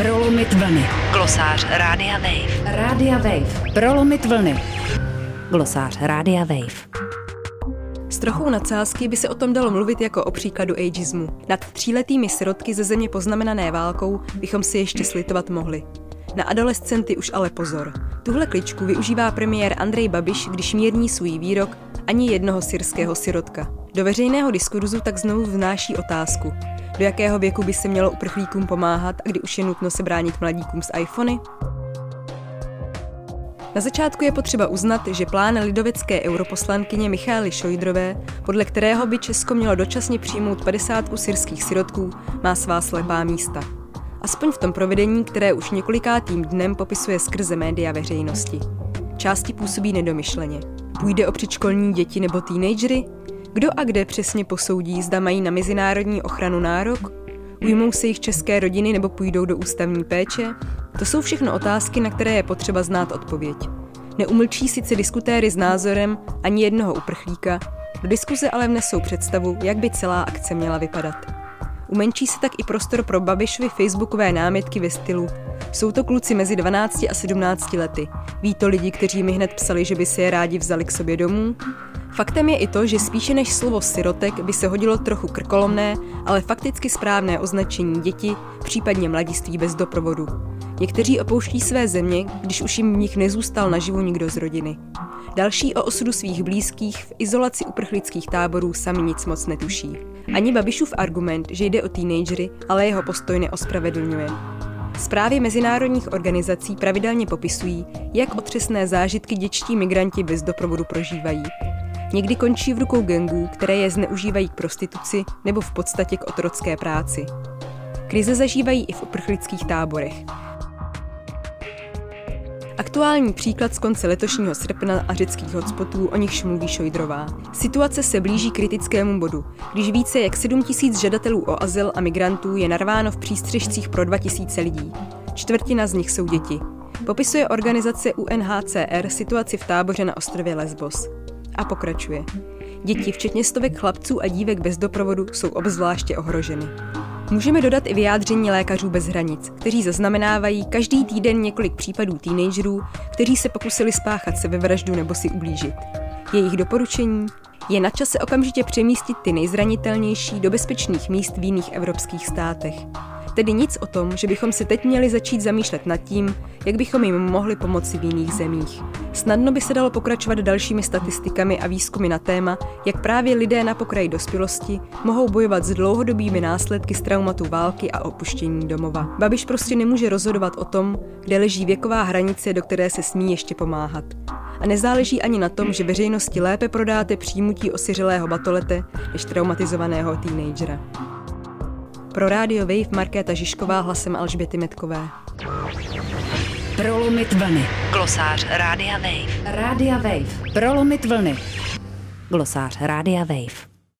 Prolomit vlny. Glosář Rádia Wave. Rádia Wave. Prolomit vlny. Glosář Rádia Wave. S trochou nadsázky by se o tom dalo mluvit jako o příkladu ageismu. Nad 3letými sirotky ze země poznamenané válkou bychom si ještě slitovat mohli. Na adolescenty už ale pozor. Tuhle kličku využívá premiér Andrej Babiš, když mírní svůj výrok ani jednoho syrského sirotka. Do veřejného diskurzu tak znovu vnáší otázku. Do jakého věku by se mělo uprchlíkům pomáhat a kdy už je nutno se bránit mladíkům s iPhony? Na začátku je potřeba uznat, že plán lidovecké europoslankyně Michaely Šojdrové, podle kterého by Česko mělo dočasně přijmout 50 syrských sirotků, má svá slepá místa. Aspoň v tom provedení, které už několikátým dnem popisuje skrze média veřejnosti. Části působí nedomyšleně. Půjde o předškolní děti nebo teenagery? Kdo a kde přesně posoudí, zda mají na mezinárodní ochranu nárok? Ujmou se jich české rodiny nebo půjdou do ústavní péče? To jsou všechno otázky, na které je potřeba znát odpověď. Neumlčí sice diskutéry s názorem ani jednoho uprchlíka, do diskuze ale vnesou představu, jak by celá akce měla vypadat. Umenší se tak i prostor pro Babišovy facebookové námětky ve stylu: jsou to kluci mezi 12 a 17 lety. Ví to lidi, kteří mi hned psali, že by si je rádi vzali k sobě domů? Faktem je i to, že spíše než slovo sirotek by se hodilo trochu krkolomné, ale fakticky správné označení děti, případně mladiství bez doprovodu. Někteří opouští své země, když už jim v nich nezůstal naživu nikdo z rodiny. Další o osudu svých blízkých v izolaci uprchlických táborů sami nic moc netuší. Ani Babišův argument, že jde o teenagery, ale jeho postoj neospravedlňuje. Zprávy mezinárodních organizací pravidelně popisují, jak otřesné zážitky dětští migranti bez doprovodu prožívají. Někdy končí v rukou gangů, které je zneužívají k prostituci nebo v podstatě k otrocké práci. Krize zažívají i v uprchlických táborech. Aktuální příklad z konce letošního srpna a řeckých hotspotů, o nichž mluví Šojdrová. Situace se blíží kritickému bodu, když více jak 7 000 žadatelů o azyl a migrantů je narváno v přístřešcích pro 2 000 lidí. Čtvrtina z nich jsou děti. Popisuje organizace UNHCR situaci v táboře na ostrově Lesbos. A pokračuje. Děti, včetně stovek chlapců a dívek bez doprovodu, jsou obzvláště ohroženy. Můžeme dodat i vyjádření Lékařů bez hranic, kteří zaznamenávají každý týden několik případů teenagerů, kteří se pokusili spáchat sebevraždu nebo si ublížit. Jejich doporučení? Je na čase okamžitě přemístit ty nejzranitelnější do bezpečných míst v jiných evropských státech. Tedy nic o tom, že bychom se teď měli začít zamýšlet nad tím, jak bychom jim mohli pomoci v jiných zemích. Snadno by se dalo pokračovat dalšími statistikami a výzkumy na téma, jak právě lidé na pokraji dospělosti mohou bojovat s dlouhodobými následky z traumatu války a opuštění domova. Babiš prostě nemůže rozhodovat o tom, kde leží věková hranice, do které se smí ještě pomáhat. A nezáleží ani na tom, že veřejnosti lépe prodáte přijmutí osiřelého batolete než traumatizovaného teenagera. Pro Radio Wave Markéta Žižková hlasem Alžběty Metkové. Prolomit vlny. Glosář Rádia Wave. Rádia Wave. Prolomit vlny. Glosář Rádia Wave.